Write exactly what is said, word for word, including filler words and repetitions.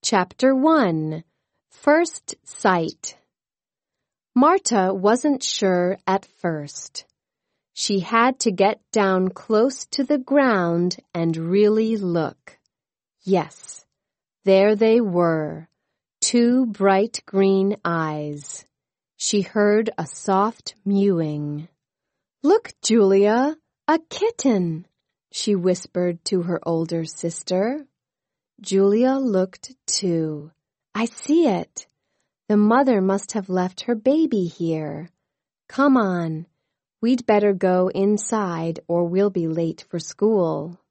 Chapter one. First Sight. Marta wasn't sure at first. She had to get down close to the ground and really look. Yes, there they were, two bright green eyes. She heard a soft mewing. "Look, Julia, a kitten," she whispered to her older sister. Julia looked too. "I see it. The mother must have left her baby here. Come on, we'd better go inside or we'll be late for school."